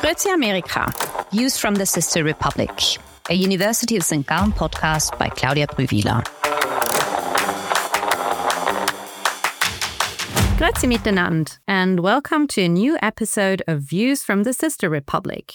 Grüezi Amerika, Views from the Sister Republic, a University of St. Gallen podcast by Claudia Brühwiler. Grüezi miteinander, and welcome to a new episode of Views from the Sister Republic.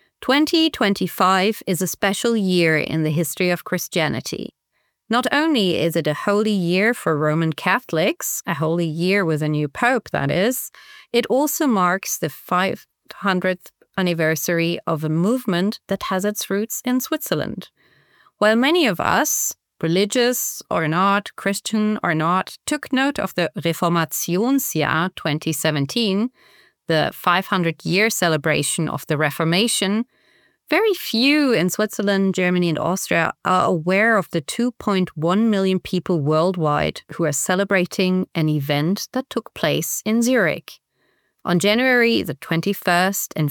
2025 is a special year in the history of Christianity. Not only is it a holy year for Roman Catholics, a holy year with a new pope, that is, it also marks the 500th anniversary of a movement that has its roots in Switzerland. While many of us, religious or not, Christian or not, took note of the Reformationsjahr 2017, the 500-year celebration of the Reformation, very few in Switzerland, Germany, and Austria are aware of the 2.1 million people worldwide who are celebrating an event that took place in Zurich. On January the 21st in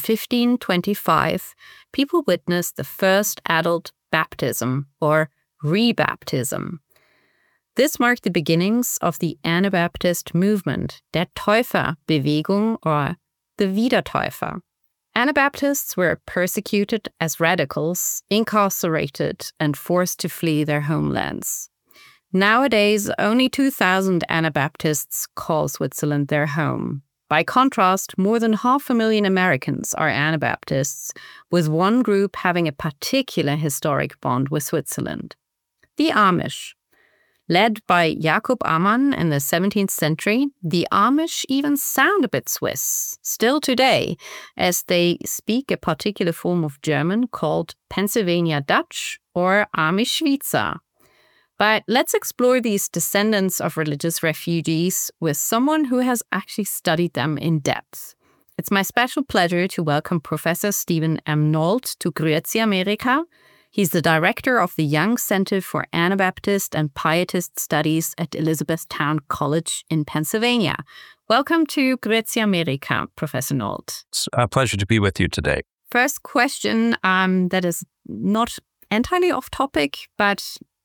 1525, people witnessed the first adult baptism, or rebaptism. This marked the beginnings of the Anabaptist movement, der Täuferbewegung, or the Wiedertäufer. Anabaptists were persecuted as radicals, incarcerated, and forced to flee their homelands. Nowadays, only 2,000 Anabaptists call Switzerland their home. By contrast, more than 500,000 Americans are Anabaptists, with one group having a particular historic bond with Switzerland. The Amish. Led by Jakob Ammann in the 17th century, the Amish even sound a bit Swiss, still today, as they speak a particular form of German called Pennsylvania Dutch or Amish Schwyzer. But let's explore these descendants of religious refugees with someone who has actually studied them in depth. It's my special pleasure to welcome Professor Stephen M. Nolt to Grüezi Amerika. He's the director of the Young Center for Anabaptist and Pietist Studies at Elizabethtown College in Pennsylvania. Welcome to Grüezi Amerika, Professor Nolt. It's a pleasure to be with you today. First question that is not entirely off topic, but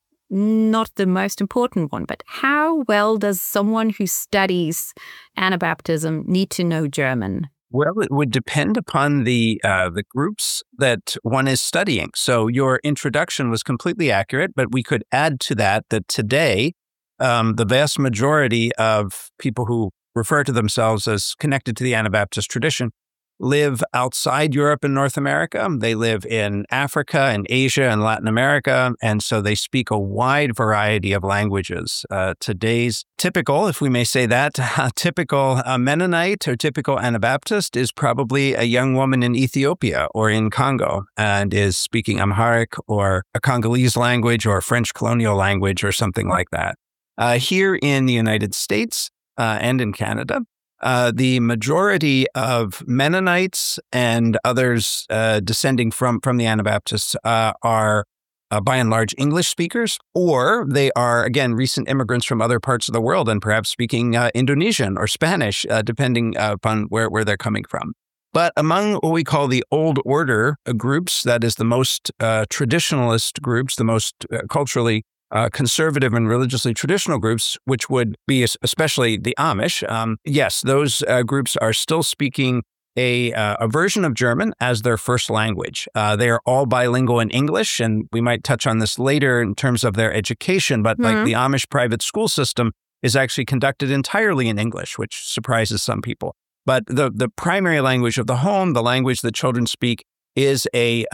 not the most important one. But how well does someone who studies Anabaptism need to know German? Well, it would depend upon the groups that one is studying. So your introduction was completely accurate, but we could add to that today, the vast majority of people who refer to themselves as connected to the Anabaptist tradition live outside Europe and North America. They live in Africa and Asia and Latin America, and so they speak a wide variety of languages. Today's typical, if we may say that, typical Mennonite or typical Anabaptist is probably a young woman in Ethiopia or in Congo and is speaking Amharic or a Congolese language or French colonial language or something like that. Here in the United States and in Canada, the majority of Mennonites and others descending from the Anabaptists are by and large English speakers, or they are, again, recent immigrants from other parts of the world and perhaps speaking Indonesian or Spanish, depending upon where they're coming from. But among what we call the Old Order groups, that is the most traditionalist groups, the most culturally conservative and religiously traditional groups, which would be especially the Amish, yes, those groups are still speaking a version of German as their first language. They are all bilingual in English, and we might touch on this later in terms of their education, but like the Amish private school system is actually conducted entirely in English, which surprises some people. But the primary language of the home, the language that children speak, is a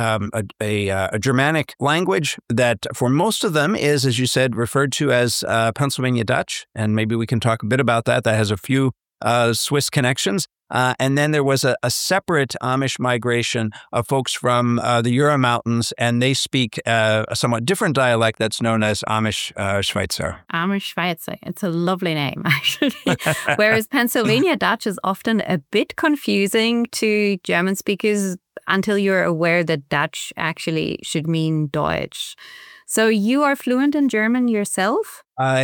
Germanic language that for most of them is, as you said, referred to as Pennsylvania Dutch. And maybe we can talk a bit about that. That has a few Swiss connections. And then there was a separate Amish migration of folks from the Jura Mountains, and they speak a somewhat different dialect that's known as Amish Schwyzer. Amish Schwyzer. It's a lovely name, actually. Whereas Pennsylvania Dutch is often a bit confusing to German speakers until you're aware that Dutch actually should mean Deutsch. So you are fluent in German yourself?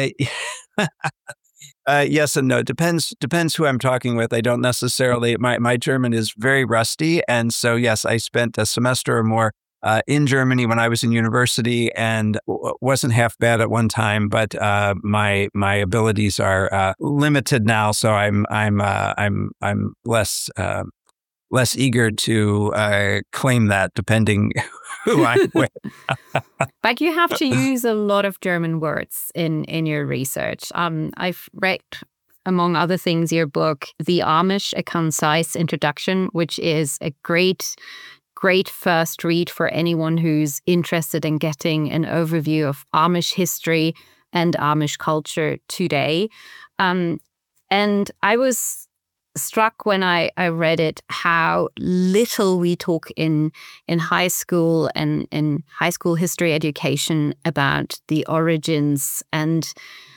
Yes and no. Depends who I'm talking with. I don't necessarily, my German is very rusty. And so, yes, I spent a semester or more in Germany when I was in university and wasn't half bad at one time, but my abilities are limited now. So I'm less less eager to claim that, depending who I'm with. But you have to use a lot of German words in your research. I've read, among other things, your book, The Amish, A Concise Introduction, which is a great first read for anyone who's interested in getting an overview of Amish history and Amish culture today. And I was struck when I read it how little we talk in high school and in high school history education about the origins and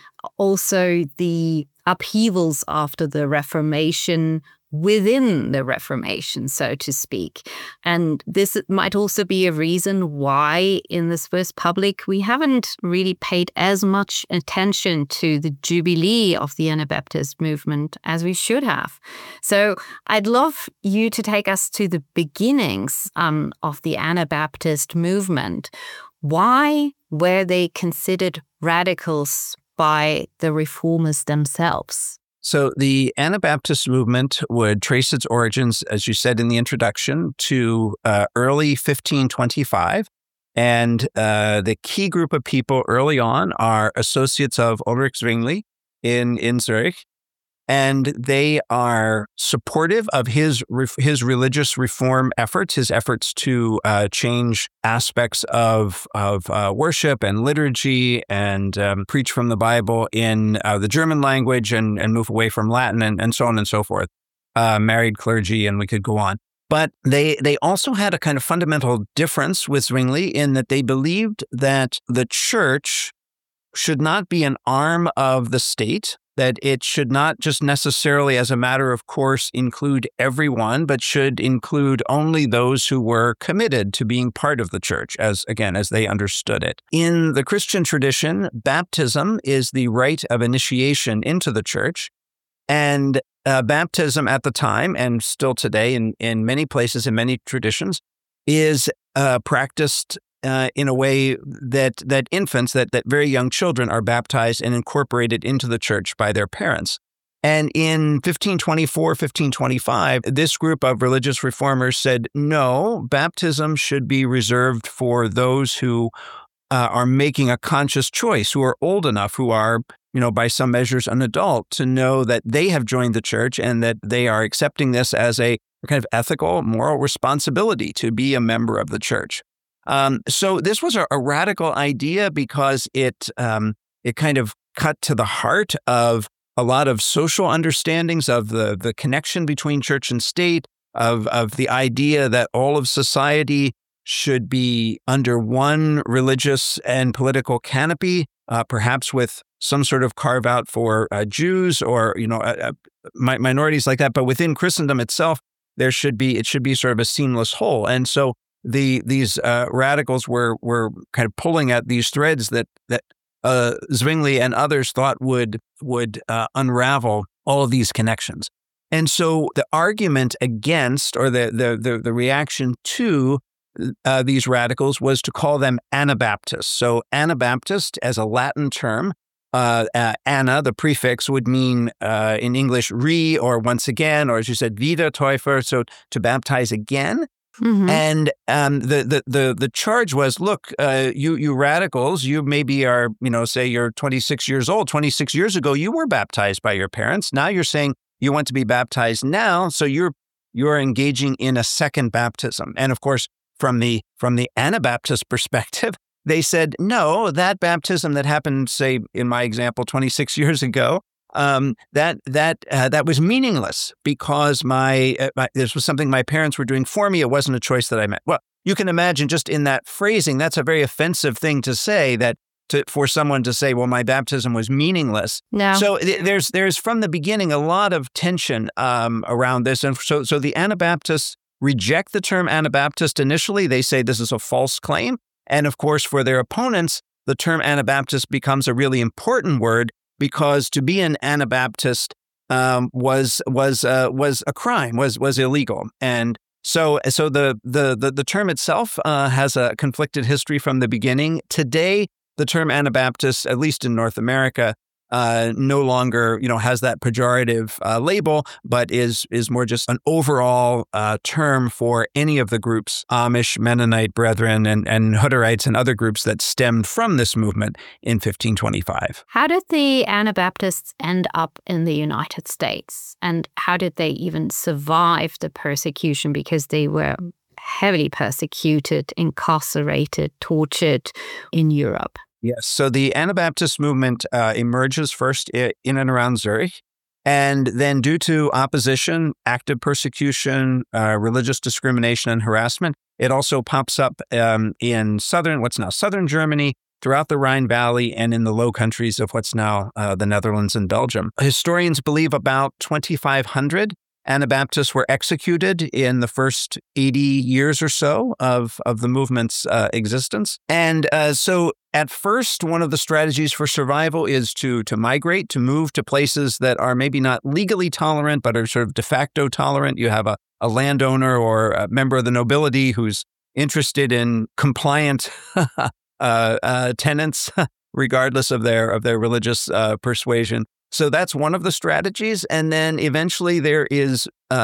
also the upheavals after the Reformation within the Reformation, so to speak. And this might also be a reason why in the Swiss public we haven't really paid as much attention to the Jubilee of the Anabaptist movement as we should have. So I'd love you to take us to the beginnings of the Anabaptist movement. Why were they considered radicals by the reformers themselves? So the Anabaptist movement would trace its origins, as you said in the introduction, to early 1525. And the key group of people early on are associates of Ulrich Zwingli in Zurich. And they are supportive of his religious reform efforts, his efforts to change aspects of worship and liturgy and preach from the Bible in the German language and move away from Latin and so on and so forth. Married clergy, and we could go on. But they also had a kind of fundamental difference with Zwingli in that they believed that the church should not be an arm of the state, that it should not just necessarily, as a matter of course, include everyone, but should include only those who were committed to being part of the church, as they understood it. In the Christian tradition, baptism is the rite of initiation into the church. And baptism at the time, and still today in many places, in many traditions, is practiced in a way that infants, that very young children are baptized and incorporated into the church by their parents. And in 1524, 1525, this group of religious reformers said, no, baptism should be reserved for those who are making a conscious choice, who are old enough, who are, by some measures an adult, to know that they have joined the church and that they are accepting this as a kind of ethical, moral responsibility to be a member of the church. So this was a radical idea because it kind of cut to the heart of a lot of social understandings of the connection between church and state, of the idea that all of society should be under one religious and political canopy, perhaps with some sort of carve out for Jews or minorities like that. But within Christendom itself, it should be sort of a seamless whole. And so these radicals were kind of pulling at these threads that Zwingli and others thought would unravel all of these connections. And so the argument against, or the reaction to these radicals, was to call them Anabaptists. So Anabaptist, as a Latin term, Anna, the prefix, would mean in English or once again, or as you said, Wiedertäufer, so to baptize again. Mm-hmm. And the charge was, look, you radicals, you maybe are, say you're 26 years old. 26 years ago, you were baptized by your parents. Now you're saying you want to be baptized now, so you're engaging in a second baptism. And of course, from the Anabaptist perspective, they said, no, that baptism that happened, say, in my example, 26 years ago, that was meaningless because this was something my parents were doing for me. It wasn't a choice that I made. Well, you can imagine just in that phrasing, that's a very offensive thing to say, for someone to say, well, my baptism was meaningless. No. So there's from the beginning a lot of tension around this. And so the Anabaptists reject the term Anabaptist initially. They say this is a false claim. And of course, for their opponents, the term Anabaptist becomes a really important word, because to be an Anabaptist was a crime, was illegal. And so the term itself has a conflicted history from the beginning. Today, the term Anabaptist, at least in North America, no longer, has that pejorative label, but is more just an overall term for any of the groups, Amish, Mennonite Brethren, and Hutterites and other groups that stemmed from this movement in 1525. How did the Anabaptists end up in the United States? And how did they even survive the persecution? Because they were heavily persecuted, incarcerated, tortured in Europe. Yes. So the Anabaptist movement emerges first in and around Zurich. And then due to opposition, active persecution, religious discrimination and harassment, it also pops up in what's now southern Germany, throughout the Rhine Valley, and in the Low Countries of what's now the Netherlands and Belgium. Historians believe about 2,500 Anabaptists were executed in the first 80 years or so of the movement's existence. And so at first, one of the strategies for survival is to migrate, to move to places that are maybe not legally tolerant, but are sort of de facto tolerant. You have a landowner or a member of the nobility who's interested in compliant tenants, regardless of their religious persuasion. So that's one of the strategies. And then eventually there is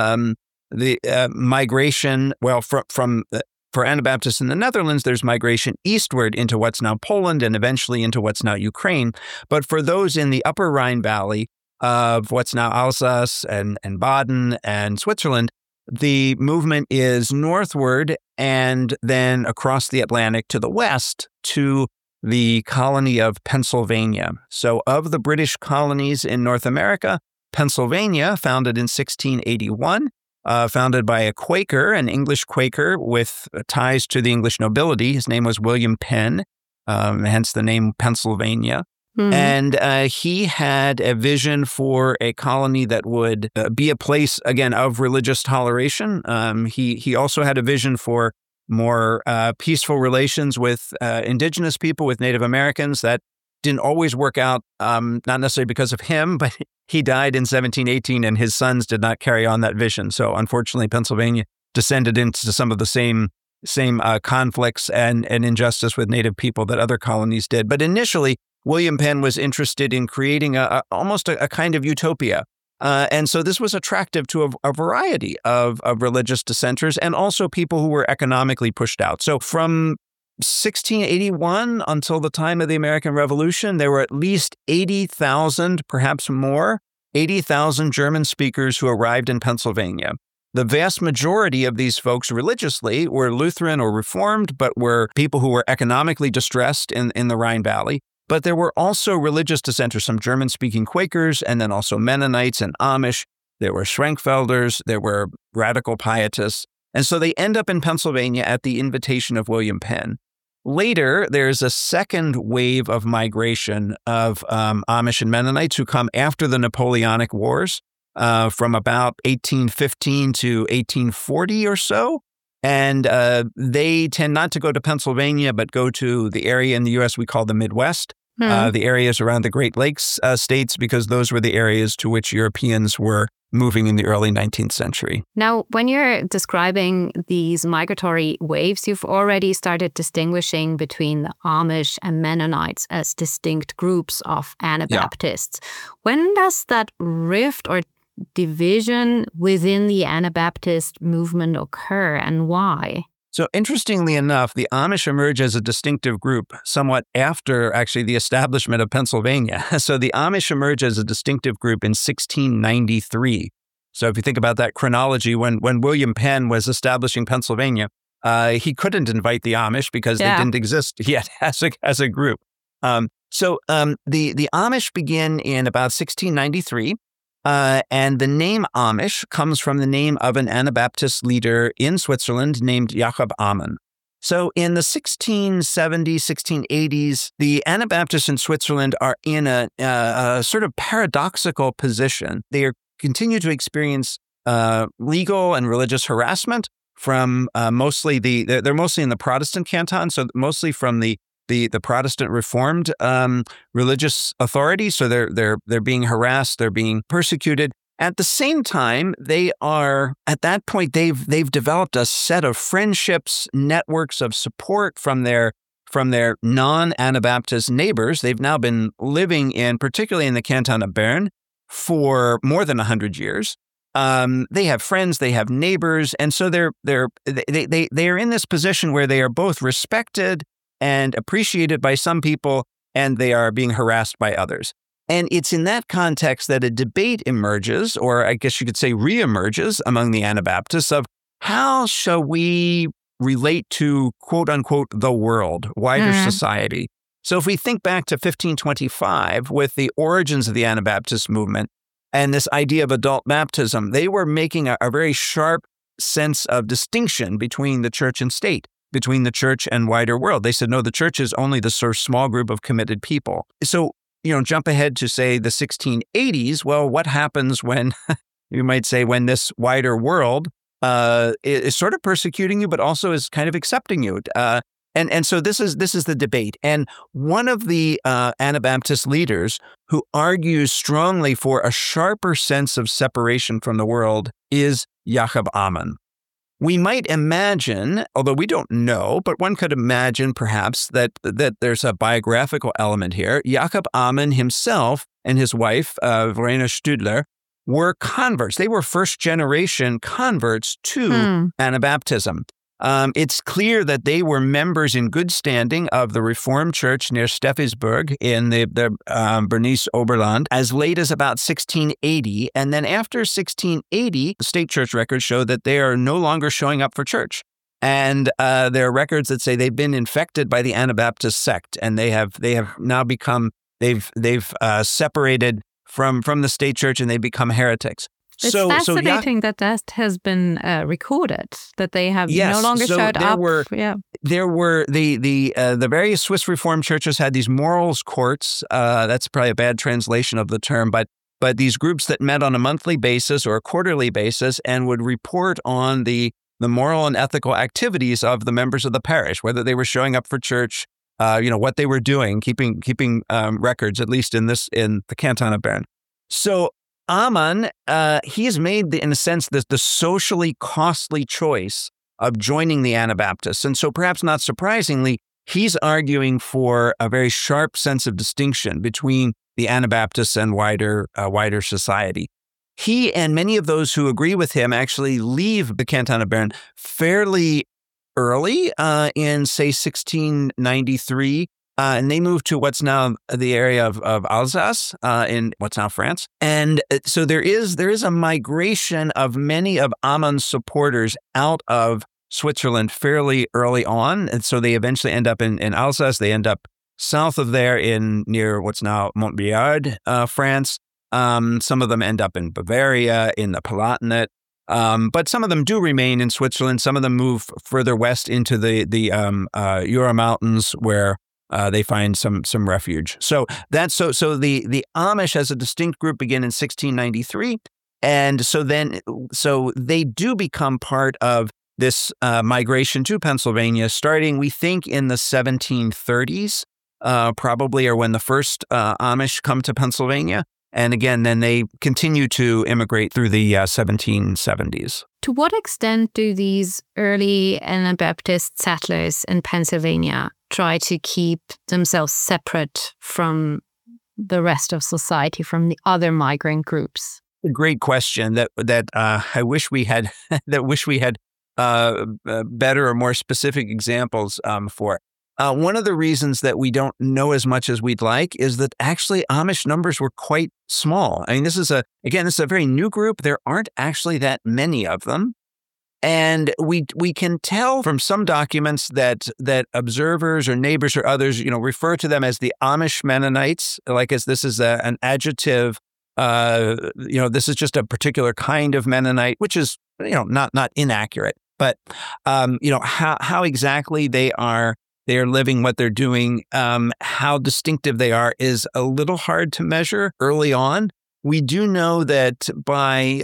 the migration, for Anabaptists in the Netherlands, there's migration eastward into what's now Poland and eventually into what's now Ukraine. But for those in the upper Rhine Valley of what's now Alsace and Baden and Switzerland, the movement is northward and then across the Atlantic to the west to the colony of Pennsylvania. So of the British colonies in North America, Pennsylvania, founded in 1681, founded by a Quaker, an English Quaker with ties to the English nobility. His name was William Penn, hence the name Pennsylvania. Mm-hmm. And he had a vision for a colony that would be a place, again, of religious toleration. He also had a vision for more peaceful relations with indigenous people, with Native Americans. That didn't always work out, not necessarily because of him, but he died in 1718 and his sons did not carry on that vision. So unfortunately, Pennsylvania descended into some of the same conflicts and injustice with Native people that other colonies did. But initially, William Penn was interested in creating almost a kind of utopia. And so this was attractive to a variety of religious dissenters and also people who were economically pushed out. So from 1681 until the time of the American Revolution, there were at least 80,000, perhaps more, 80,000 German speakers who arrived in Pennsylvania. The vast majority of these folks religiously were Lutheran or Reformed, but were people who were economically distressed in the Rhine Valley. But there were also religious dissenters, some German-speaking Quakers, and then also Mennonites and Amish. There were Schwenkfelders, there were radical pietists. And so they end up in Pennsylvania at the invitation of William Penn. Later, there's a second wave of migration of Amish and Mennonites who come after the Napoleonic Wars from about 1815 to 1840 or so. And they tend not to go to Pennsylvania, but go to the area in the U.S. we call the Midwest, the areas around the Great Lakes states, because those were the areas to which Europeans were moving in the early 19th century. Now, when you're describing these migratory waves, you've already started distinguishing between the Amish and Mennonites as distinct groups of Anabaptists. Yeah. When does that rift or division within the Anabaptist movement occur and why? So interestingly enough, the Amish emerge as a distinctive group somewhat after actually the establishment of Pennsylvania. So the Amish emerge as a distinctive group in 1693. So if you think about that chronology, when William Penn was establishing Pennsylvania, he couldn't invite the Amish because they didn't exist yet as a group. So the Amish begin in about 1693. And the name Amish comes from the name of an Anabaptist leader in Switzerland named Jacob Amann. So in the 1670s, 1680s, the Anabaptists in Switzerland are in a sort of paradoxical position. They continue to experience legal and religious harassment from they're mostly in the Protestant canton, so mostly from the Protestant Reformed religious authorities. So they're being harassed, they're being persecuted. At the same time, they are, at that point, they've developed a set of friendships, networks of support from their from their non-Anabaptist neighbors. They've now been living particularly in the canton of Bern, for more than 100 years. They have friends, they have neighbors, and so they are in this position where they are both respected and appreciated by some people, and they are being harassed by others. And it's in that context that a debate emerges, or I guess you could say reemerges, among the Anabaptists of how shall we relate to, quote unquote, the world, wider society. So if we think back to 1525 with the origins of the Anabaptist movement and this idea of adult baptism, they were making a very sharp sense of distinction between the church and state, between the church and wider world. They said, no, the church is only the sort of small group of committed people. So, jump ahead to, say, the 1680s. Well, what happens when, you might say, when this wider world is sort of persecuting you, but also is kind of accepting you? And so this is the debate. And one of the Anabaptist leaders who argues strongly for a sharper sense of separation from the world is Jacob Amann. We might imagine, although we don't know, but one could imagine perhaps that there's a biographical element here. Jacob Amann himself and his wife, Verena Stüdler, were converts. They were first-generation converts to Anabaptism. It's clear that they were members in good standing of the Reformed Church near Steffisburg in the Bernese Oberland as late as about 1680. And then after 1680, the state church records show that they are no longer showing up for church. And there are records that say they've been infected by the Anabaptist sect, and they have now become, they've separated from the state church, and they become heretics. It's fascinating that has been recorded, that they have no longer showed up. There were the various Swiss Reformed churches had these morals courts. That's probably a bad translation of the term, but these groups that met on a monthly basis or a quarterly basis and would report on the moral and ethical activities of the members of the parish, whether they were showing up for church, what they were doing, keeping records, at least in the canton of Bern. So Amann, he has made, in a sense, the socially costly choice of joining the Anabaptists. And so perhaps not surprisingly, he's arguing for a very sharp sense of distinction between the Anabaptists and wider society. He and many of those who agree with him actually leave the canton of Bern fairly early in, say, 1693. And they moved to what's now the area of Alsace in what's now France. And so there is a migration of many of Amann's supporters out of Switzerland fairly early on. And so they eventually end up in Alsace. They end up south of there near what's now Montbéliard, France. Some of them end up in Bavaria, in the Palatinate. But some of them do remain in Switzerland. Some of them move further west into the Jura Mountains, where they find some refuge. So the Amish as a distinct group begin in 1693, and so they do become part of this migration to Pennsylvania, starting, we think, in the 1730s, probably, or when the first Amish come to Pennsylvania. And again, then they continue to immigrate through the 1770s. To what extent do these early Anabaptist settlers in Pennsylvania try to keep themselves separate from the rest of society, from the other migrant groups? A great question that I wish we had better or more specific examples for. One of the reasons that we don't know as much as we'd like is that actually Amish numbers were quite small. I mean, this is a very new group. There aren't actually that many of them. And we can tell from some documents that observers or neighbors or others, refer to them as the Amish Mennonites, like as this is an adjective. This is just a particular kind of Mennonite, which is, not inaccurate. But, how exactly they are living, what they're doing, how distinctive they are is a little hard to measure early on. We do know that by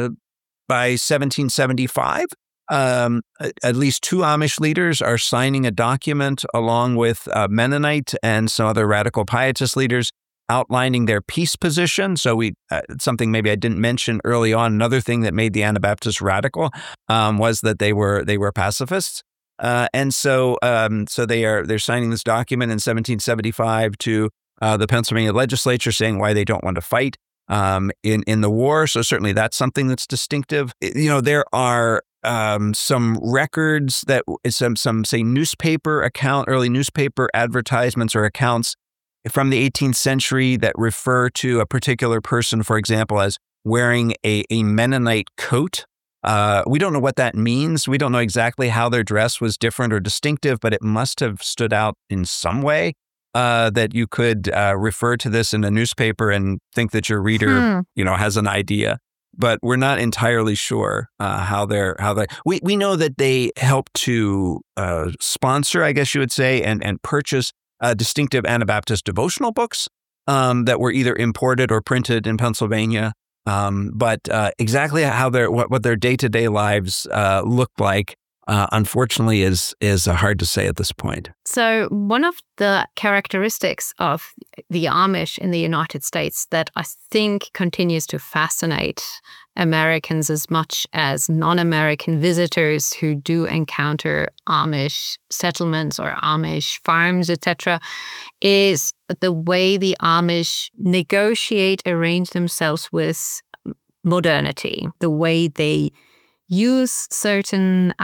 1775, at least two Amish leaders are signing a document along with Mennonite and some other radical pietist leaders outlining their peace position. So something maybe I didn't mention early on, another thing that made the Anabaptists radical was that they were pacifists. So they're signing this document in 1775 to the Pennsylvania legislature saying why they don't want to fight in the war. So certainly that's something that's distinctive. There are some records that some say early newspaper advertisements or accounts from the 18th century that refer to a particular person, for example, as wearing a Mennonite coat. We don't know what that means. We don't know exactly how their dress was different or distinctive, but it must have stood out in some way that you could refer to this in a newspaper and think that your reader, has an idea. But we're not entirely sure we know that they help to sponsor, I guess you would say, and purchase distinctive Anabaptist devotional books that were either imported or printed in Pennsylvania. But exactly how what their day-to-day lives looked like, unfortunately, is hard to say at this point. So one of the characteristics of the Amish in the United States that I think continues to fascinate Americans as much as non-American visitors who do encounter Amish settlements or Amish farms, etc., is the way the Amish arrange themselves with modernity, the way they use certain,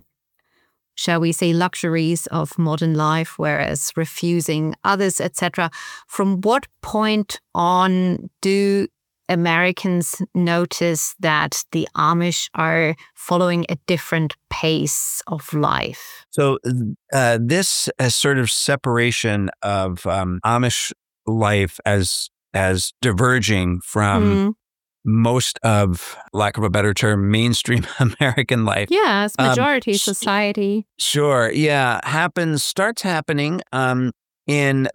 shall we say, luxuries of modern life, whereas refusing others, etc. From what point on do Americans notice that the Amish are following a different pace of life? So this sort of separation of Amish life as diverging from most of, lack of a better term, mainstream American life. Yes, majority society. Sure, yeah, starts happening in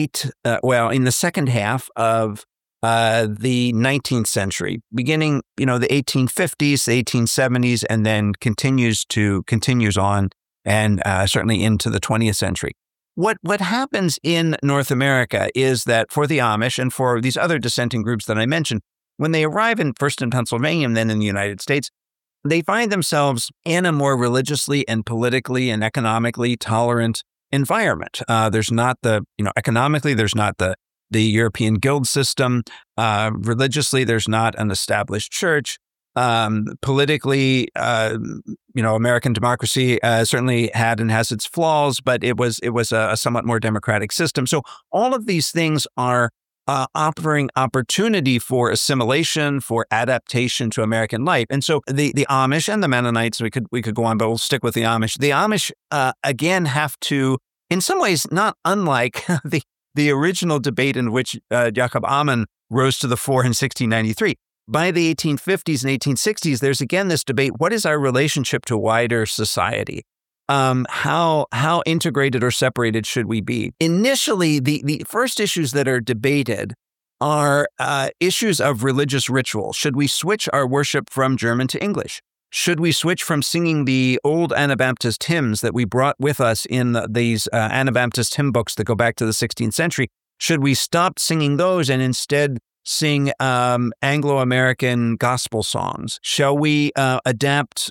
the second half of the 19th century, beginning, the 1850s, the 1870s, and then continues on, and certainly into the 20th century. What happens in North America is that for the Amish and for these other dissenting groups that I mentioned, when they arrive first in Pennsylvania and then in the United States, they find themselves in a more religiously and politically and economically tolerant environment. There's not economically, there's not the European guild system. Religiously, there's not an established church. Politically, American democracy certainly had and has its flaws, but it was a somewhat more democratic system. So all of these things are offering opportunity for assimilation, for adaptation to American life. And so the Amish and the Mennonites, we could go on, but we'll stick with the Amish. The Amish, again, have to, in some ways, not unlike the original debate in which Jacob Amann rose to the fore in 1693. By the 1850s and 1860s, there's again this debate, what is our relationship to wider society? How integrated or separated should we be? Initially, the first issues that are debated are issues of religious ritual. Should we switch our worship from German to English? Should we switch from singing the old Anabaptist hymns that we brought with us in these Anabaptist hymn books that go back to the 16th century? Should we stop singing those and instead sing Anglo-American gospel songs? Shall we adapt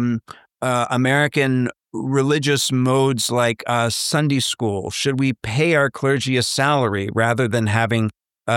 American religious modes like Sunday school? Should we pay our clergy a salary rather than having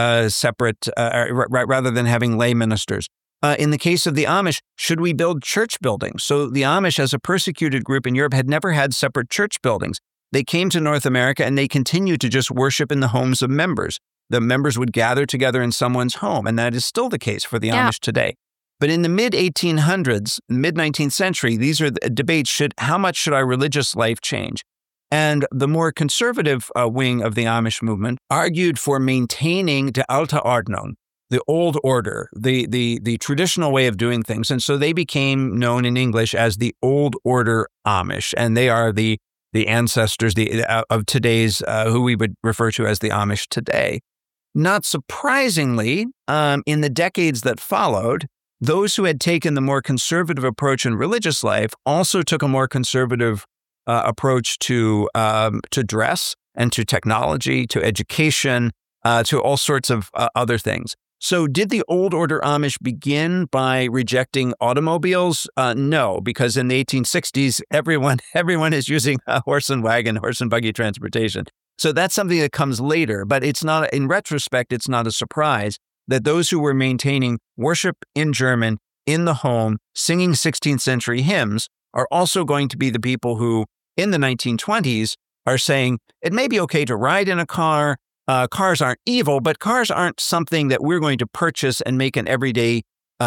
rather than having lay ministers? In the case of the Amish, should we build church buildings? So the Amish, as a persecuted group in Europe, had never had separate church buildings. They came to North America and they continued to just worship in the homes of members. The members would gather together in someone's home, and that is still the case for the Amish today. But in the mid-1800s, mid-19th century, these are the debates, how much should our religious life change? And the more conservative wing of the Amish movement argued for maintaining die alte Ordnung, the old order, the traditional way of doing things. And so they became known in English as the Old Order Amish, and they are the ancestors of today's, who we would refer to as the Amish today. Not surprisingly, in the decades that followed, those who had taken the more conservative approach in religious life also took a more conservative approach to dress and to technology, to education, to all sorts of other things. So did the Old Order Amish begin by rejecting automobiles? No, because in the 1860s, everyone is using a horse and buggy transportation. So that's something that comes later, but it's not, in retrospect, it's not a surprise that those who were maintaining worship in German in the home, singing 16th century hymns, are also going to be the people who, in the 1920s, are saying it may be okay to ride in a car. Cars aren't evil, but cars aren't something that we're going to purchase and make an everyday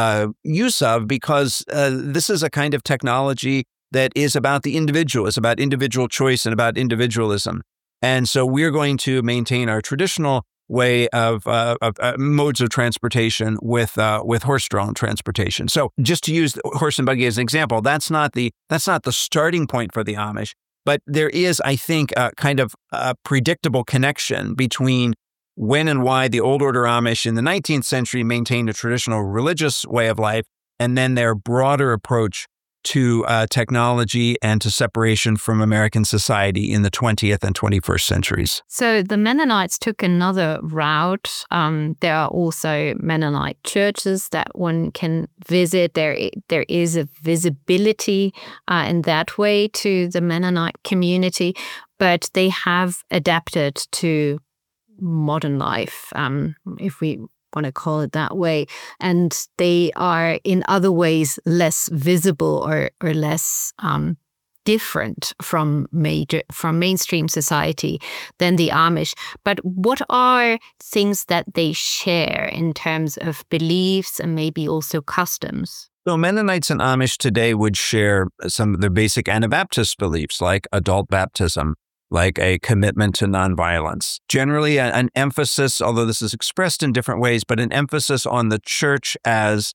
use of, because this is a kind of technology that is about the individual, it's about individual choice and about individualism. And so we're going to maintain our traditional way of modes of transportation with horse-drawn transportation. So just to use horse and buggy as an example, that's not the starting point for the Amish. But there is, I think, a kind of a predictable connection between when and why the Old Order Amish in the 19th century maintained a traditional religious way of life, and then their broader approach to technology and to separation from American society in the 20th and 21st centuries. So the Mennonites took another route. There are also Mennonite churches that one can visit. There is a visibility in that way to the Mennonite community, but they have adapted to modern life, if we want to call it that way. And they are in other ways less visible or less different from mainstream society than the Amish. But what are things that they share in terms of beliefs and maybe also customs? So Mennonites and Amish today would share some of their basic Anabaptist beliefs, like adult baptism, like a commitment to nonviolence. Generally, an emphasis, although this is expressed in different ways, but an emphasis on the church as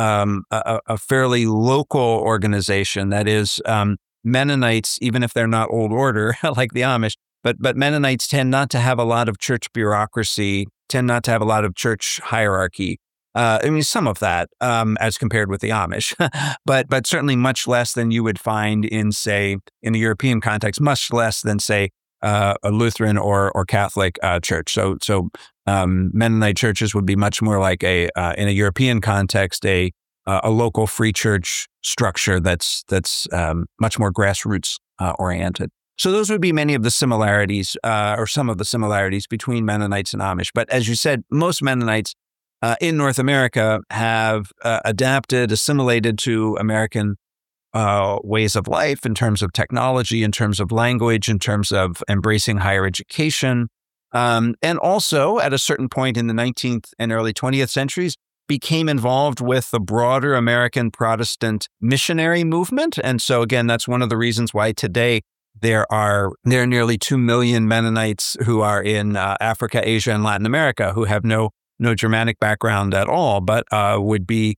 a fairly local organization. That is, Mennonites, even if they're not Old Order like the Amish, but Mennonites tend not to have a lot of church bureaucracy, tend not to have a lot of church hierarchy. Some of that as compared with the Amish, but certainly much less than you would find in, say, in a European context, much less than, say, a Lutheran or Catholic church. So Mennonite churches would be much more like in a European context, a local free church structure that's much more grassroots oriented. So those would be many of the similarities, or some of the similarities between Mennonites and Amish. But as you said, most Mennonites in North America have assimilated to American ways of life in terms of technology, in terms of language, in terms of embracing higher education. And also, at a certain point in the 19th and early 20th centuries, became involved with the broader American Protestant missionary movement. And so, again, that's one of the reasons why today there are nearly 2 million Mennonites who are in Africa, Asia, and Latin America who have no Germanic background at all, but would be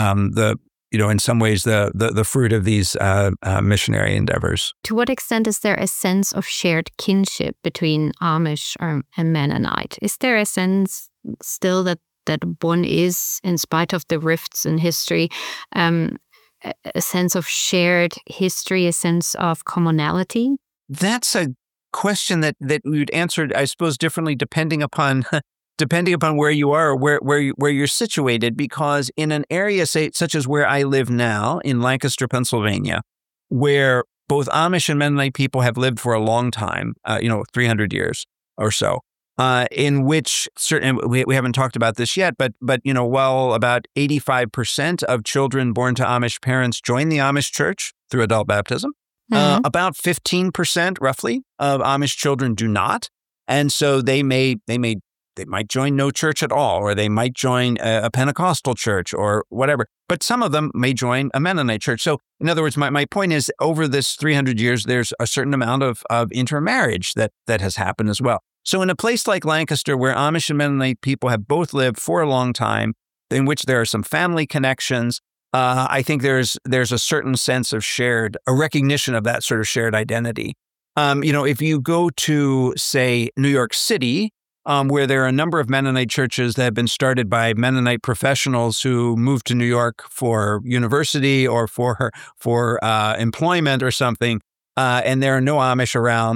in some ways the fruit of these missionary endeavors. To what extent is there a sense of shared kinship between Amish and Mennonite? Is there a sense still that one is, in spite of the rifts in history, a sense of shared history, a sense of commonality? That's a question that we'd answer, I suppose, differently depending upon where you are or where you're situated, because in an area, say, such as where I live now in Lancaster, Pennsylvania, where both Amish and Mennonite people have lived for a long time, 300 years or so, in which we haven't talked about this yet, but about 85% of children born to Amish parents join the Amish church through adult baptism. Mm-hmm. About 15% roughly of Amish children do not. And so they might join no church at all, or they might join a Pentecostal church or whatever. But some of them may join a Mennonite church. So in other words, my point is, over this 300 years, there's a certain amount of intermarriage that has happened as well. So in a place like Lancaster, where Amish and Mennonite people have both lived for a long time, in which there are some family connections, I think there's a certain sense of a recognition of that sort of shared identity. If you go to, say, New York City, where there are a number of Mennonite churches that have been started by Mennonite professionals who moved to New York for university or for employment or something, and there are no Amish around.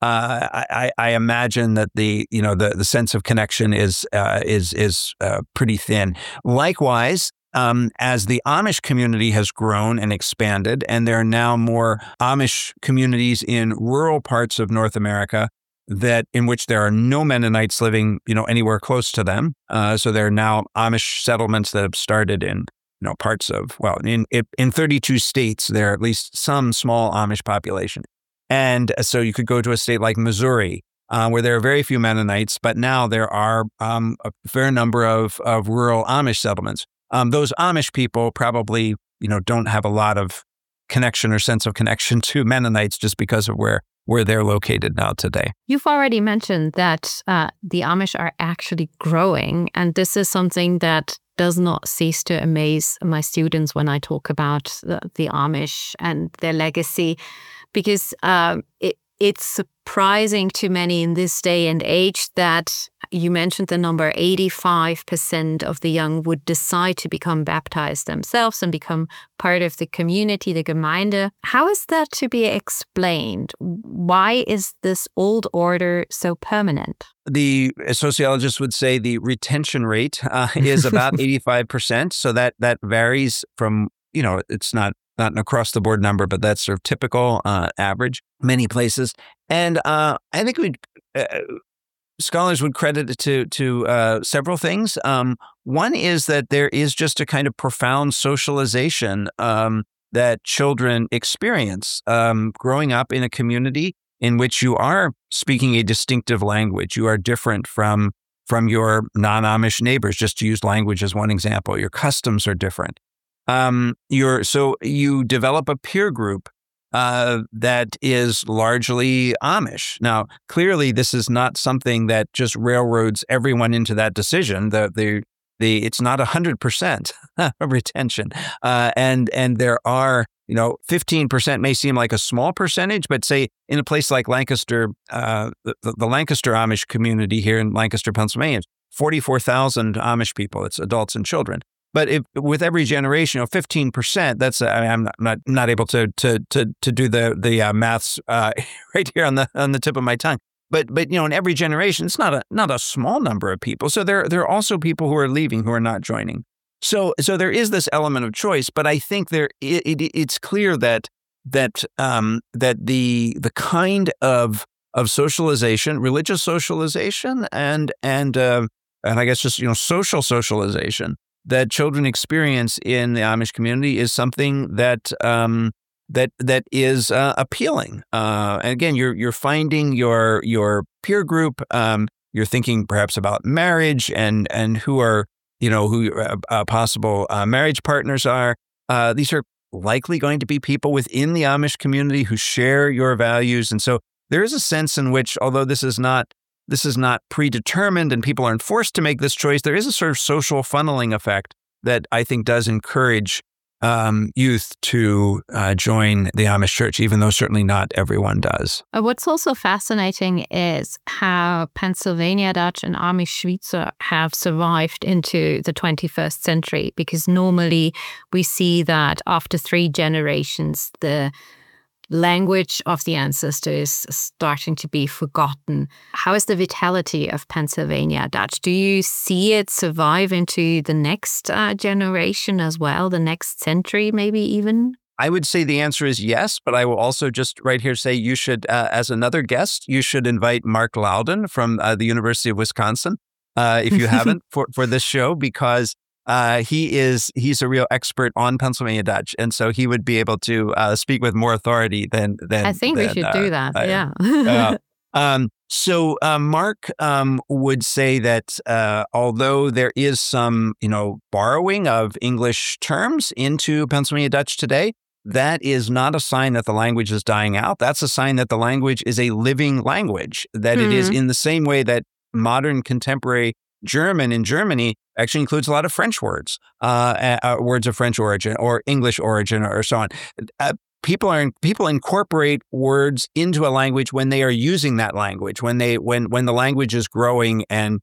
I imagine that the sense of connection is pretty thin. Likewise, as the Amish community has grown and expanded, and there are now more Amish communities in rural parts of North America in which there are no Mennonites living, anywhere close to them. So there are now Amish settlements that have started in, parts of, in 32 states, there are at least some small Amish population. And so you could go to a state like Missouri, where there are very few Mennonites, but now there are a fair number of rural Amish settlements. Those Amish people probably, don't have a lot of connection or sense of connection to Mennonites just because of where they're located now today. You've already mentioned that the Amish are actually growing, and this is something that does not cease to amaze my students when I talk about the Amish and their legacy, because it's surprising to many in this day and age that you mentioned the number 85% of the young would decide to become baptized themselves and become part of the community, the Gemeinde. How is that to be explained? Why is this old order so permanent? The sociologists would say the retention rate is about 85%. So that varies from, it's not an across-the-board number, but that's sort of typical average, many places. And I think scholars would credit it to several things. One is that there is just a kind of profound socialization that children experience growing up in a community in which you are speaking a distinctive language. You are different from your non-Amish neighbors, just to use language as one example. Your customs are different. So you develop a peer group that is largely Amish. Now, clearly, this is not something that just railroads everyone into that decision. It's not 100% retention, and there are 15% may seem like a small percentage, but say in a place like Lancaster, the Lancaster Amish community here in Lancaster, Pennsylvania, 44,000 Amish people. It's adults and children. But with every generation, 15%, that's I'm not able to do the maths right here on the tip of my tongue. But in every generation, it's not a small number of people. So there are also people who are leaving, who are not joining. So there is this element of choice. But I think it's clear that the kind of socialization, religious socialization, and I guess just social socialization that children experience in the Amish community is something that is appealing. And again, you're finding your peer group. You're thinking perhaps about marriage and who are who possible marriage partners are. These are likely going to be people within the Amish community who share your values, and so there is a sense in which, although this is not predetermined and people aren't forced to make this choice, there is a sort of social funneling effect that I think does encourage youth to join the Amish church, even though certainly not everyone does. What's also fascinating is how Pennsylvania Dutch and Amish Schweitzer have survived into the 21st century, because normally we see that after 3 generations, the language of the ancestors is starting to be forgotten. How is the vitality of Pennsylvania Dutch? Do you see it survive into the next generation as well, the next century maybe even? I would say the answer is yes, but I will also just right here say you should, as another guest, you should invite Mark Loudon from the University of Wisconsin, if you haven't, for this show, because he's a real expert on Pennsylvania Dutch, and so he would be able to speak with more authority than I think we should do that. Yeah. So Mark would say that although there is some borrowing of English terms into Pennsylvania Dutch today, that is not a sign that the language is dying out. That's a sign that the language is a living language. That it is in the same way that modern contemporary German in Germany actually includes a lot of French words, words of French origin or English origin or so on. People incorporate words into a language when they are using that language, when the language is growing and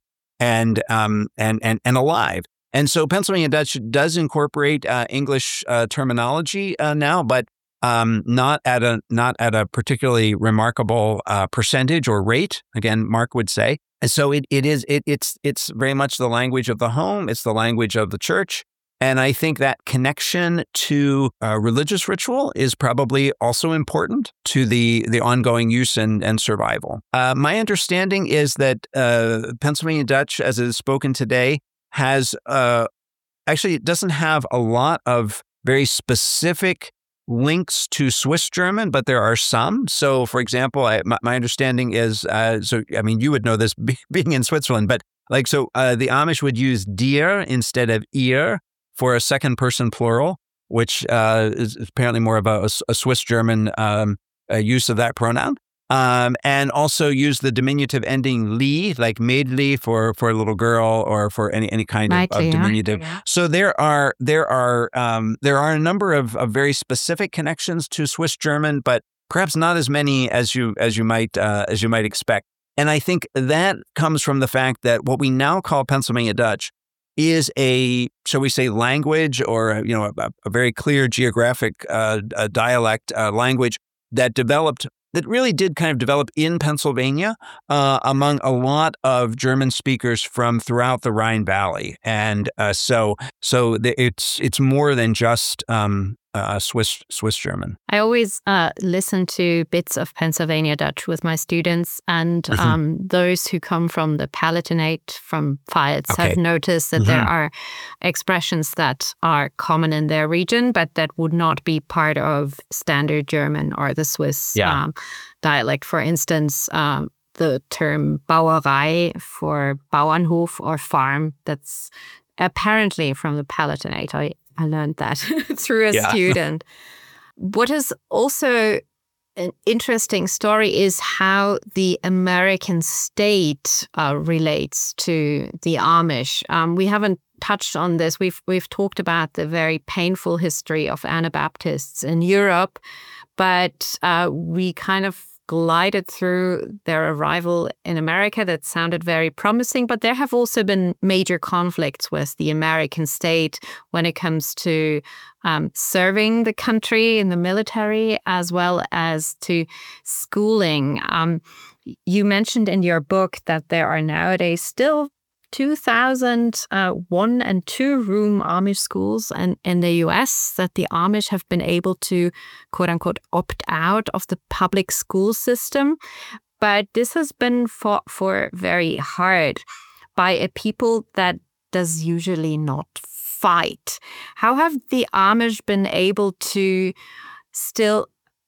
alive. And so Pennsylvania Dutch does incorporate English terminology now, but not at a particularly remarkable percentage or rate. Again, Mark would say. And so it's very much the language of the home. It's the language of the church. And I think that connection to religious ritual is probably also important to the ongoing use and survival. My understanding is that Pennsylvania Dutch, as it is spoken today, has actually it doesn't have a lot of very specific links to Swiss German, but there are some. So, for example, my understanding is, you would know this being in Switzerland, but the Amish would use dir instead of ihr for a second person plural, which is apparently more of a Swiss German use of that pronoun. And also use the diminutive ending li, like Mädli for a little girl or for any kind of diminutive. Yeah. So there are a number of very specific connections to Swiss German, but perhaps not as many as you might expect. And I think that comes from the fact that what we now call Pennsylvania Dutch is a, shall we say, language or a very clear geographic dialect language that really did kind of develop in Pennsylvania among a lot of German speakers from throughout the Rhine Valley, and so it's more than just Swiss German. I always listen to bits of Pennsylvania Dutch with my students, and those who come from the Palatinate, from Pfalz, have noticed that there are expressions that are common in their region, but that would not be part of Standard German or the Swiss dialect. For instance, the term Bauerei for Bauernhof or farm, that's apparently from the Palatinate. I learned that through a student. What is also an interesting story is how the American state relates to the Amish. We haven't touched on this. We've talked about the very painful history of Anabaptists in Europe, but we kind of glided through their arrival in America. That sounded very promising, but there have also been major conflicts with the American state when it comes to serving the country in the military, as well as to schooling. You mentioned in your book that there are nowadays still 2,000 one- and two-room Amish schools in the U.S., that the Amish have been able to, quote-unquote, opt out of the public school system. But this has been fought for very hard by a people that does usually not fight. How have the Amish been able to still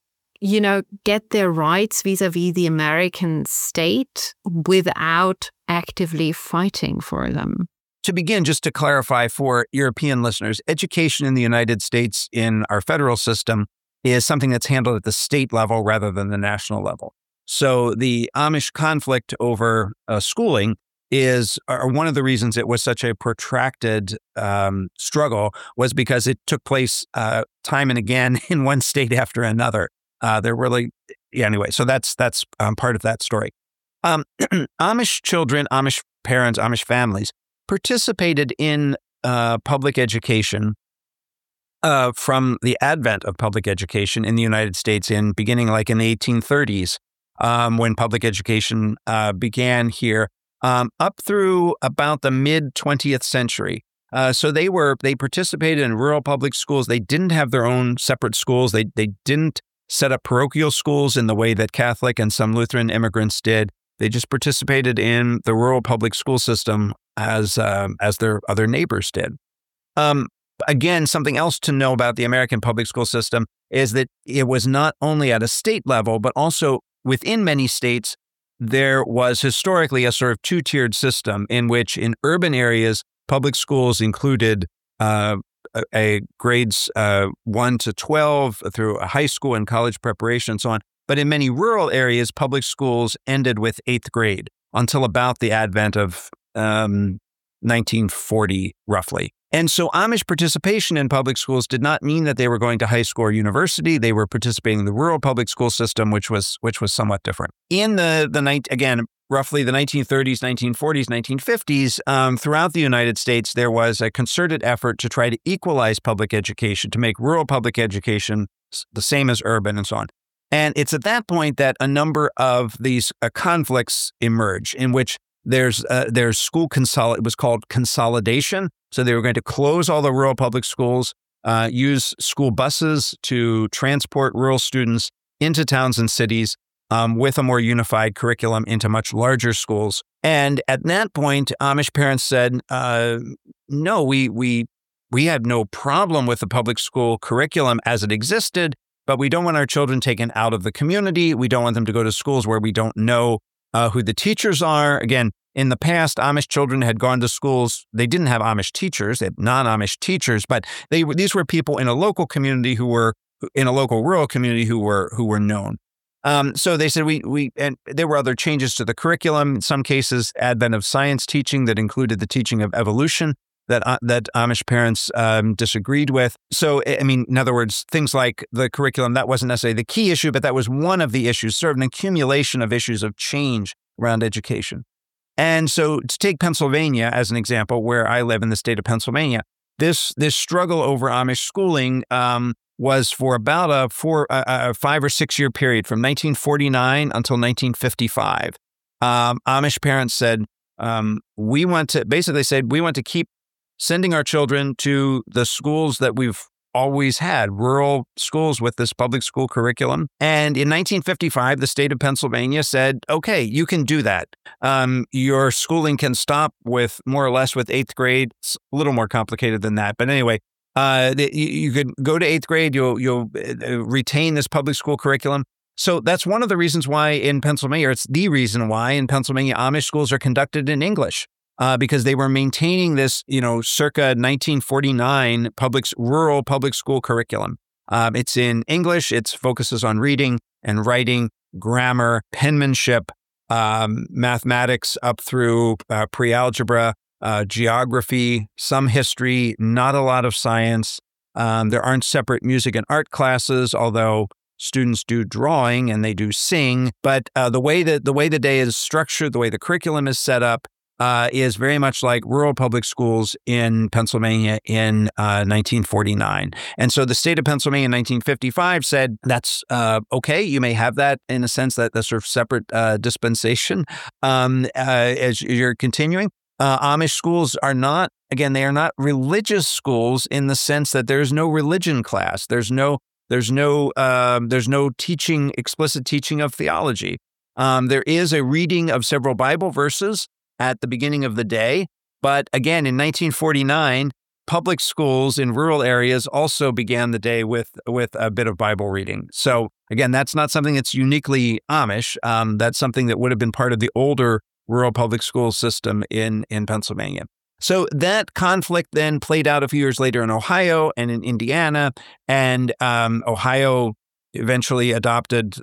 get their rights vis-a-vis the American state without actively fighting for them? To begin, just to clarify for European listeners, education in the United States in our federal system is something that's handled at the state level rather than the national level. So the Amish conflict over schooling is one of the reasons it was such a protracted struggle was because it took place time and again in one state after another. Anyway, so that's part of that story. Amish children, Amish parents, Amish families participated in public education from the advent of public education in the United States beginning in the 1830s, when public education began here, up through about the mid-20th century. So they participated in rural public schools. They didn't have their own separate schools. They didn't set up parochial schools in the way that Catholic and some Lutheran immigrants did. They just participated in the rural public school system as their other neighbors did. Again, something else to know about the American public school system is that it was not only at a state level, but also within many states, there was historically a sort of two-tiered system in which in urban areas, public schools included grades 1 to 12 through a high school and college preparation and so on. But in many rural areas, public schools ended with 8th grade until about the advent of 1940, roughly. And so Amish participation in public schools did not mean that they were going to high school or university. They were participating in the rural public school system, which was somewhat different. In roughly the 1930s, 1940s, 1950s, throughout the United States, there was a concerted effort to try to equalize public education, to make rural public education the same as urban and so on. And it's at that point that a number of these conflicts emerge in which there's school it was called consolidation. So they were going to close all the rural public schools, use school buses to transport rural students into towns and cities with a more unified curriculum into much larger schools. And at that point, Amish parents said, no, we have no problem with the public school curriculum as it existed, but we don't want our children taken out of the community. We don't want them to go to schools where we don't know who the teachers are. Again, in the past, Amish children had gone to schools. They didn't have Amish teachers, they had non-Amish teachers, but these were people in a local community who were in a local rural community who were known. So they said and there were other changes to the curriculum. In some cases, advent of science teaching that included the teaching of evolution that Amish parents disagreed with. So, I mean, in other words, things like the curriculum, that wasn't necessarily the key issue, but that was one of the issues, sort of an accumulation of issues of change around education. And so to take Pennsylvania as an example, where I live in the state of Pennsylvania, this struggle over Amish schooling was for about a 5 or 6 year period from 1949 until 1955. Amish parents said, we want to keep sending our children to the schools that we've always had, rural schools with this public school curriculum. And in 1955, the state of Pennsylvania said, okay, you can do that. Your schooling can stop with more or less with 8th grade. It's a little more complicated than that. But anyway, you could go to 8th grade, you'll retain this public school curriculum. So that's one of the reasons why in Pennsylvania, it's the reason why in Pennsylvania, Amish schools are conducted in English. Because they were maintaining this, circa 1949 rural public school curriculum. It's in English. It focuses on reading and writing, grammar, penmanship, mathematics up through pre-algebra, geography, some history, not a lot of science. There aren't separate music and art classes, although students do drawing and they do sing. But the way the day is structured, the way the curriculum is set up, is very much like rural public schools in Pennsylvania in 1949. And so the state of Pennsylvania in 1955 said, that's okay, you may have that in a sense, that sort of separate dispensation as you're continuing. Amish schools are not, again, they are not religious schools in the sense that there's no religion class. There's no teaching, explicit teaching of theology. There is a reading of several Bible verses at the beginning of the day. But again, in 1949, public schools in rural areas also began the day with a bit of Bible reading. So again, that's not something that's uniquely Amish. That's something that would have been part of the older rural public school system in Pennsylvania. So that conflict then played out a few years later in Ohio and in Indiana. And Ohio eventually adopted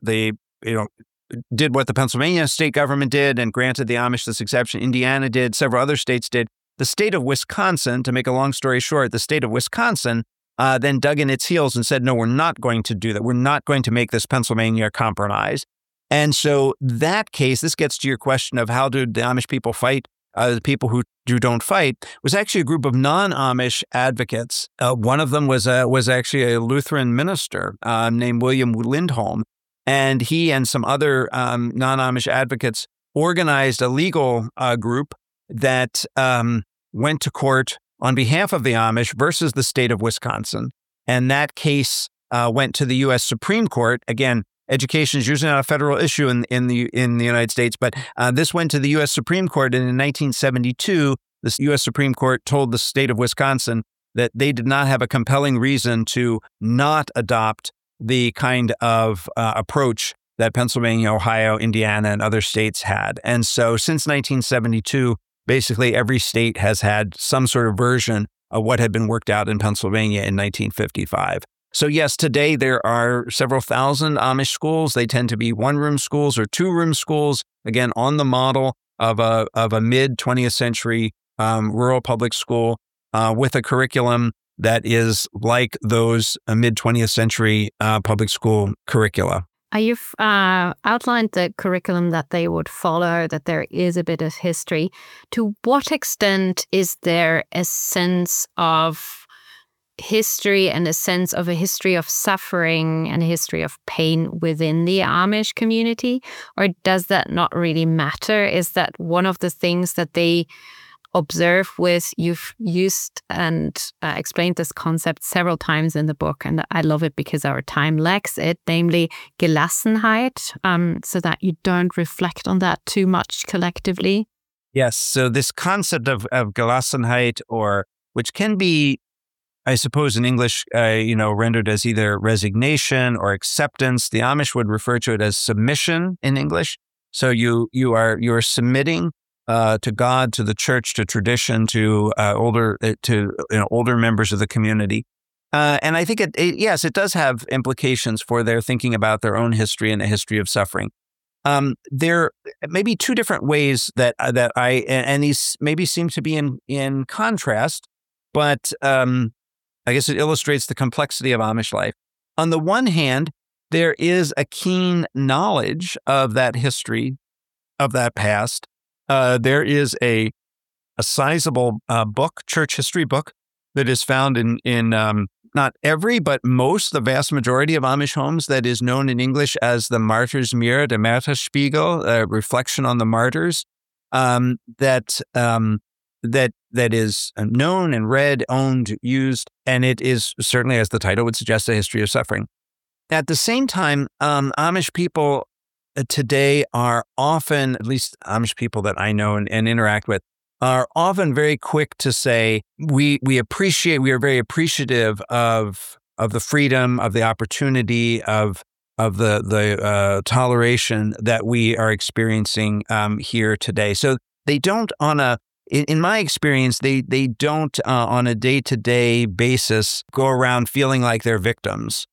did what the Pennsylvania state government did and granted the Amish this exception. Indiana did, several other states did. The state of Wisconsin, to make a long story short, the state of Wisconsin then dug in its heels and said, no, we're not going to do that. We're not going to make this Pennsylvania compromise. And so that case, this gets to your question of how do the Amish people fight the people who don't fight, was actually a group of non-Amish advocates. One of them was actually a Lutheran minister named William Lindholm. And he and some other non-Amish advocates organized a legal group that went to court on behalf of the Amish versus the state of Wisconsin. And that case went to the U.S. Supreme Court. Again, education is usually not a federal issue in the United States, but this went to the U.S. Supreme Court. And in 1972, the U.S. Supreme Court told the state of Wisconsin that they did not have a compelling reason to not adopt the kind of approach that Pennsylvania, Ohio, Indiana, and other states had. And so since 1972, basically every state has had some sort of version of what had been worked out in Pennsylvania in 1955. So yes, today there are several thousand Amish schools. They tend to be one-room schools or two-room schools, again, on the model of a mid-20th century rural public school with a curriculum that is like those mid-20th century public school curricula. You've outlined the curriculum that they would follow, that there is a bit of history. To what extent is there a sense of history and a sense of a history of suffering and a history of pain within the Amish community? Or does that not really matter? Is that one of the things that they observe with? You've used and explained this concept several times in the book, and I love it because our time lacks it, namely Gelassenheit, so that you don't reflect on that too much collectively. Yes. So this concept of Gelassenheit, or which can be, I suppose, in English, rendered as either resignation or acceptance. The Amish would refer to it as submission in English. So you are submitting to God, to the church, to tradition, to older members of the community. And I think it does have implications for their thinking about their own history and a history of suffering. There may be two different ways that these maybe seem to be in contrast, but I guess it illustrates the complexity of Amish life. On the one hand, there is a keen knowledge of that history, of that past. There is a sizable book, church history book, that is found in not every, but most, the vast majority of Amish homes, that is known in English as the Martyrs Mirror, the Martyrspiegel, a reflection on the martyrs, that is known and read, owned, used, and it is certainly, as the title would suggest, a history of suffering. At the same time, Amish people today are often, at least Amish people that I know and interact with, are often very quick to say, we are very appreciative of the freedom, of the opportunity, of the toleration that we are experiencing here today. So they don't in my experience, they don't on a day-to-day basis go around feeling like they're victims.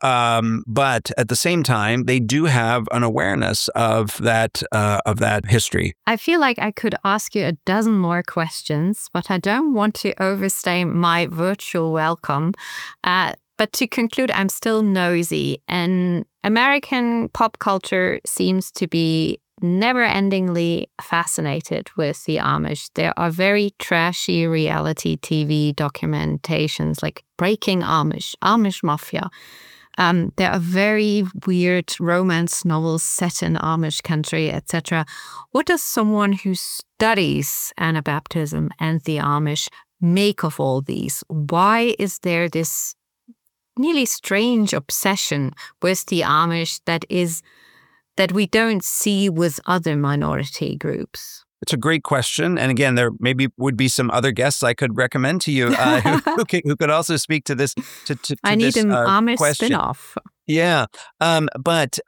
But at the same time, they do have an awareness of that history. I feel like I could ask you a dozen more questions, but I don't want to overstay my virtual welcome. But to conclude, I'm still nosy, and American pop culture seems to be never-endingly fascinated with the Amish. There are very trashy reality TV documentations like Breaking Amish, Amish Mafia. There are very weird romance novels set in Amish country, etc. What does someone who studies Anabaptism and the Amish make of all these? Why is there this nearly strange obsession with the Amish that we don't see with other minority groups? It's a great question. And again, there maybe would be some other guests I could recommend to you who could also speak to this. I need an Amish question. spinoff. Yeah. But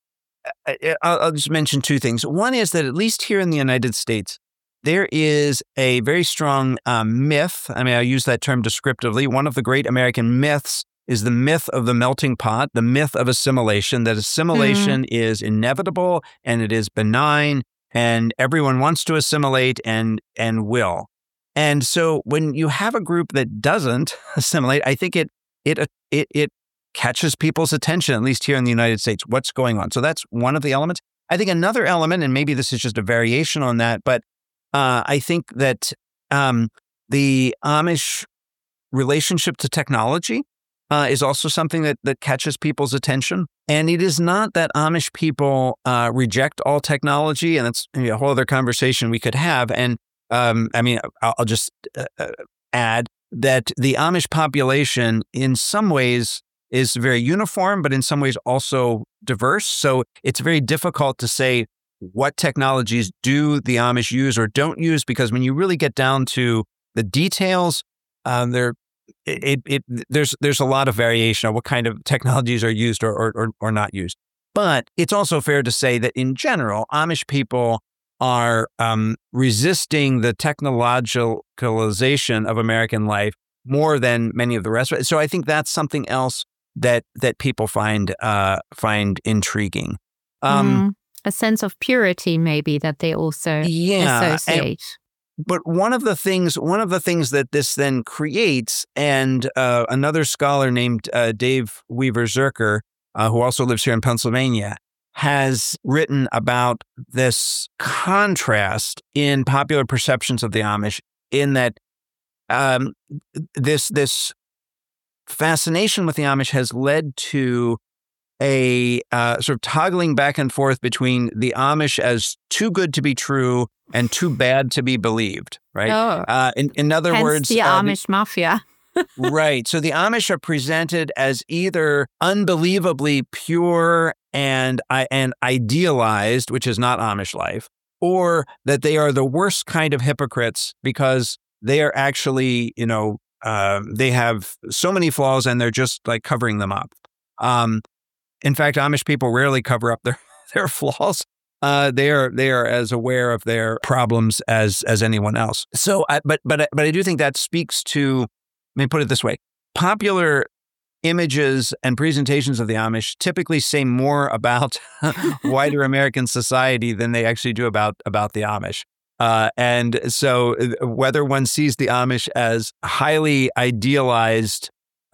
I'll just mention two things. One is that at least here in the United States, there is a very strong myth. I mean, I use that term descriptively. One of the great American myths is the myth of the melting pot, the myth of assimilation, that assimilation is inevitable and it is benign, and everyone wants to assimilate and will. And so when you have a group that doesn't assimilate, I think it catches people's attention, at least here in the United States, what's going on. So that's one of the elements. I think another element, and maybe this is just a variation on that, but I think that the Amish relationship to technology is also something that catches people's attention. And it is not that Amish people reject all technology, and that's a whole other conversation we could have. And I'll just add that the Amish population in some ways is very uniform, but in some ways also diverse. So it's very difficult to say what technologies do the Amish use or don't use, because when you really get down to the details, there's a lot of variation of what kind of technologies are used or not used. But it's also fair to say that in general, Amish people are resisting the technologicalization of American life more than many of the rest of it. So I think that's something else that people find intriguing. A sense of purity, maybe, that they also associate. But one of the things that this then creates, and another scholar named Dave Weaver Zerker, who also lives here in Pennsylvania, has written about this contrast in popular perceptions of the Amish, in that this fascination with the Amish has led to a sort of toggling back and forth between the Amish as too good to be true and too bad to be believed, right? Oh, in other hence words, the Amish mafia. Right. So the Amish are presented as either unbelievably pure and idealized, which is not Amish life, or that they are the worst kind of hypocrites because they are actually, they have so many flaws and they're just like covering them up. In fact, Amish people rarely cover up their flaws. They are as aware of their problems as anyone else. So, but I do think that speaks to, let me put it this way: popular images and presentations of the Amish typically say more about wider American society than they actually do about the Amish. And so, whether one sees the Amish as highly idealized,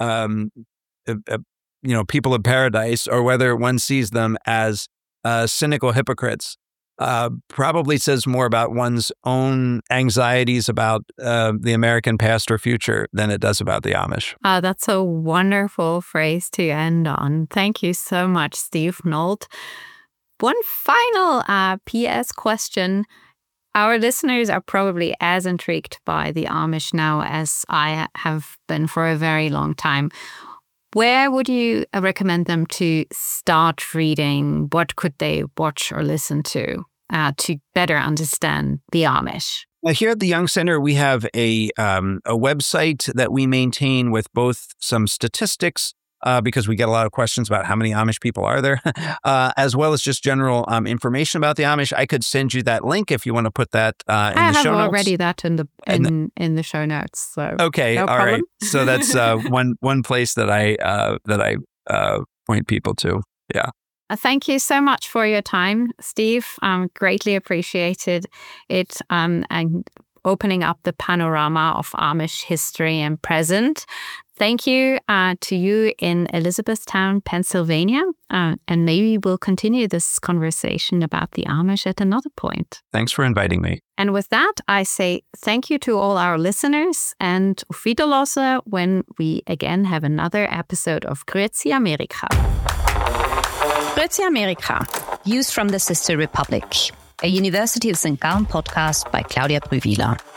people of paradise, or whether one sees them as cynical hypocrites, probably says more about one's own anxieties about the American past or future than it does about the Amish. That's a wonderful phrase to end on. Thank you so much, Steve Nolt. One final PS question. Our listeners are probably as intrigued by the Amish now as I have been for a very long time. Where would you recommend them to start reading? What could they watch or listen to better understand the Amish? Here at the Young Center, we have a website that we maintain with both some statistics, because we get a lot of questions about how many Amish people are there, as well as just general information about the Amish. I could send you that link if you want to put that in the show notes. I have already that in the show notes. So okay, no all problem. right. So that's one place that I point people to. Yeah. Thank you so much for your time, Steve. Greatly appreciated it and opening up the panorama of Amish history and present. Thank you to you in Elizabethtown, Pennsylvania. And maybe we'll continue this conversation about the Amish at another point. Thanks for inviting me. And with that, I say thank you to all our listeners and auf Wiedersehen when we again have another episode of Grüezi Amerika. Grüezi Amerika, views from the Sister Republic, a University of St. Gallen podcast by Claudia Brühwiler.